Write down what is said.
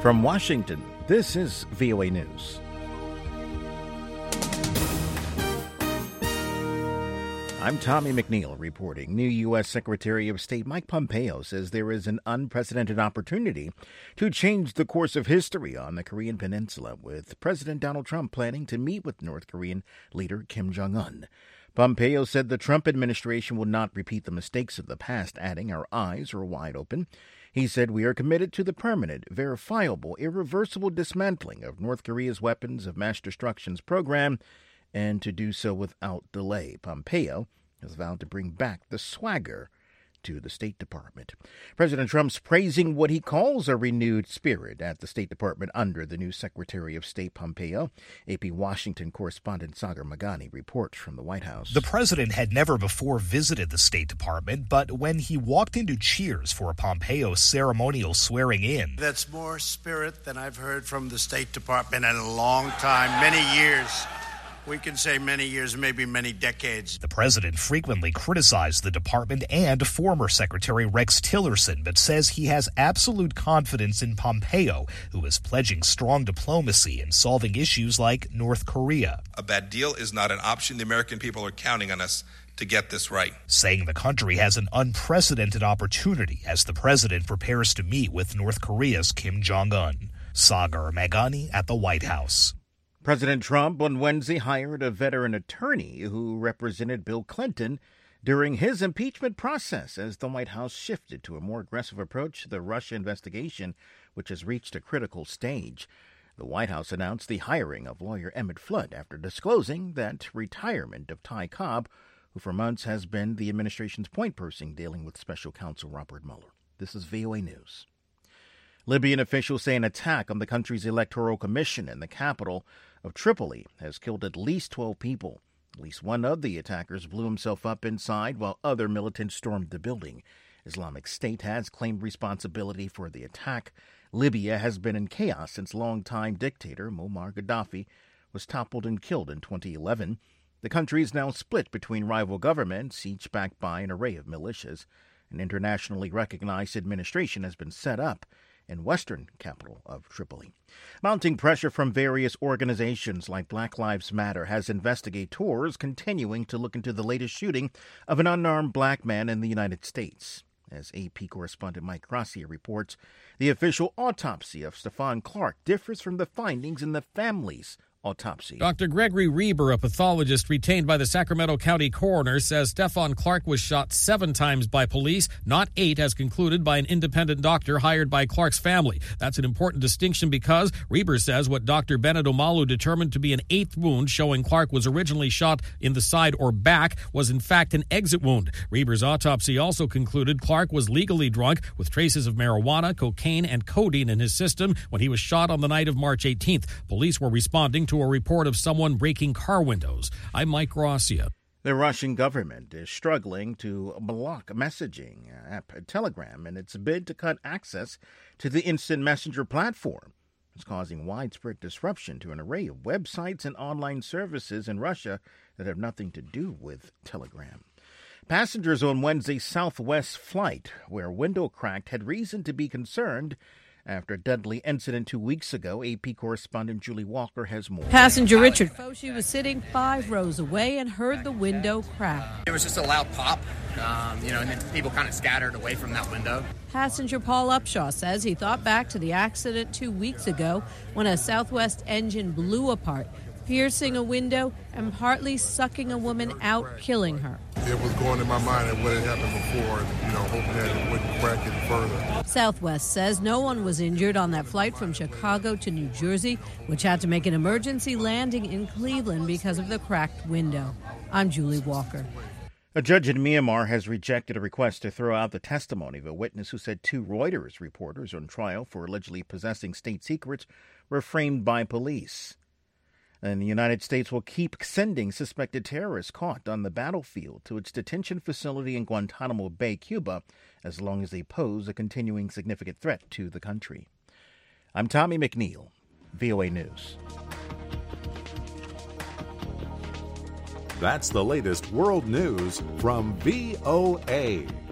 From Washington, this is VOA News. I'm Tommy McNeil reporting. New U.S. Secretary of State Mike Pompeo says there is an unprecedented opportunity to change the course of history on the Korean Peninsula, with President Donald Trump planning to meet with North Korean leader Kim Jong-un. Pompeo said the Trump administration will not repeat the mistakes of the past, adding, "Our eyes are wide open." He said, "We are committed to the permanent, verifiable, irreversible dismantling of North Korea's weapons of mass destruction program, and to do so without delay." Pompeo has vowed to bring back the swagger to the State Department. President Trump's praising what he calls a renewed spirit at the State Department under the new Secretary of State Pompeo. AP Washington correspondent Sagar Magani reports from the White House. The president had never before visited the State Department, but when he walked into cheers for Pompeo's ceremonial swearing in, "That's more spirit than I've heard from the State Department in a long time, many years." We can say many years, maybe many decades. The president frequently criticized the department and former Secretary Rex Tillerson, but says he has absolute confidence in Pompeo, who is pledging strong diplomacy in solving issues like North Korea. A bad deal is not an option. The American people are counting on us to get this right. Saying the country has an unprecedented opportunity as the president prepares to meet with North Korea's Kim Jong-un. Sagar Magani at the White House. President Trump on Wednesday hired a veteran attorney who represented Bill Clinton during his impeachment process as the White House shifted to a more aggressive approach to the Russia investigation, which has reached a critical stage. The White House announced the hiring of lawyer Emmett Flood after disclosing that retirement of Ty Cobb, who for months has been the administration's point person dealing with special counsel Robert Mueller. This is VOA News. Libyan officials say an attack on the country's electoral commission in the capital of Tripoli has killed at least 12 people. At least one of the attackers blew himself up inside while other militants stormed the building. Islamic State has claimed responsibility for the attack. Libya has been in chaos since longtime dictator Muammar Gaddafi was toppled and killed in 2011. The country is now split between rival governments, each backed by an array of militias. An internationally recognized administration has been set up in western capital of Tripoli. Mounting pressure from various organizations like Black Lives Matter has investigators continuing to look into the latest shooting of an unarmed black man in the United States. As AP correspondent Mike Gracia reports, the official autopsy of Stephon Clark differs from the findings in the family's autopsy. Dr. Gregory Reber, a pathologist retained by the Sacramento County coroner, says Stephon Clark was shot 7 times by police, not 8, as concluded by an independent doctor hired by Clark's family. That's an important distinction because Reber says what Dr. Bennett Omalu determined to be an 8th wound, showing Clark was originally shot in the side or back, was in fact an exit wound. Reber's autopsy also concluded Clark was legally drunk with traces of marijuana, cocaine, and codeine in his system when he was shot on the night of March 18th. Police were responding to a report of someone breaking car windows. I'm Mike Gracia. The Russian government is struggling to block messaging app Telegram in its bid to cut access to the instant messenger platform. It's causing widespread disruption to an array of websites and online services in Russia that have nothing to do with Telegram. Passengers on Wednesday's Southwest flight, where window cracked, had reason to be concerned after a deadly incident 2 weeks ago. AP correspondent Julie Walker has more. Passenger Richard Foshi was sitting 5 rows away and heard the window crack. It was just a loud pop, and then people kind of scattered away from that window. Passenger Paul Upshaw says he thought back to the accident 2 weeks ago when a Southwest engine blew apart, piercing a window and partly sucking a woman out, killing her. It was going in my mind at what had happened before, hoping that it wouldn't crack any further. Southwest says no one was injured on that flight from Chicago to New Jersey, which had to make an emergency landing in Cleveland because of the cracked window. I'm Julie Walker. A judge in Myanmar has rejected a request to throw out the testimony of a witness who said 2 Reuters reporters on trial for allegedly possessing state secrets were framed by police. And the United States will keep sending suspected terrorists caught on the battlefield to its detention facility in Guantanamo Bay, Cuba, as long as they pose a continuing significant threat to the country. I'm Tommy McNeil, VOA News. That's the latest world news from VOA.